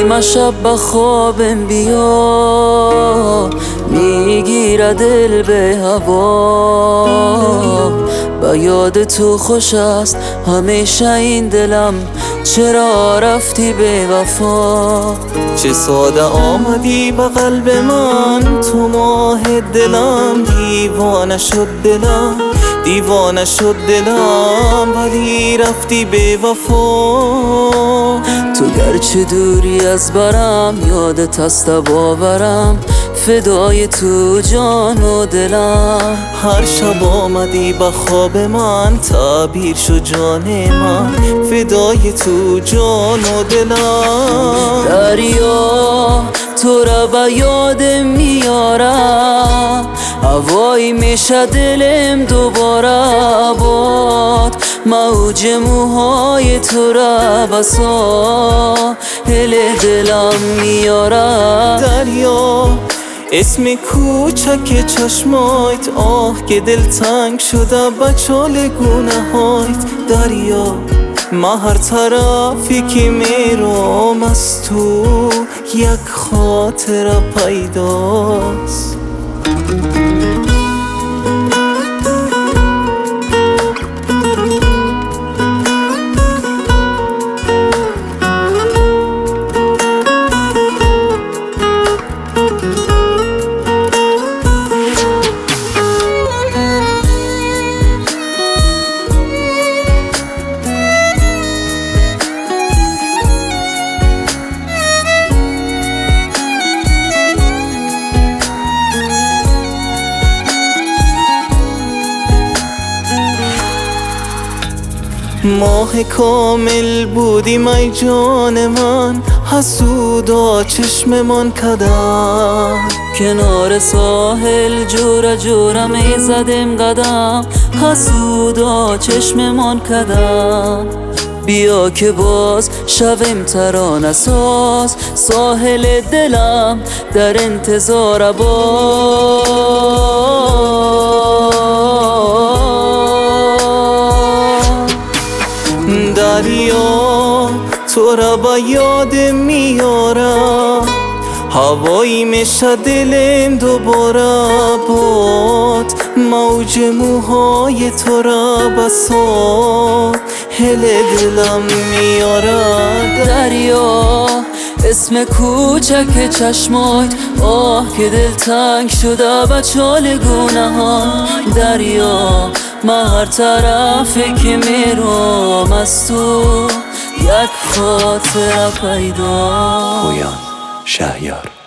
نیمه شب به خوابم بیا، میگیره دل به هوا. با یاد تو خوش است همیشه این دلم، چرا رفتی به وفا؟ چه ساده آمدی به قلب من، تو ماه دلم. دیوانه شد دلم، دیوانه شد دلم، ولی رفتی به وفا. تو گرچه دوری از برم، یادت هست باورم، فدای تو جان و دلم. هر شب آمدی به خواب من، تعبیر شد جان من، فدای تو جان و دلم. دریا تو را به یادم میارم، هوایی میشه دلم دوباره آباد. موج موهای تو را به ساحل دلم میارم. دریا اسم کوچک چشمایت، آه که دل تنگ شده به چالگونه هایت. دریا ما هر طرفی که میرم از تو یک خاطره پیداست. ماه کامل بودیم ای جان من، حسودا چشممان کدم. کنار ساحل جورا جورا می زدیم قدم، حسودا چشممان کدم. بیا که باز شویم ترانه ساز، ساحل دلم در انتظار دریا تو را به یاد میارم، هوایی میشه دلم دوباره باد. موج موهای تو را به ساحل دلم میارد. دریا اسم کوچک چشمایت، آه که دل تنگ شده به چالگونه ها. دریا من هر طرفی که میرم از تو یک خاطره پیدا. پویان شهیار.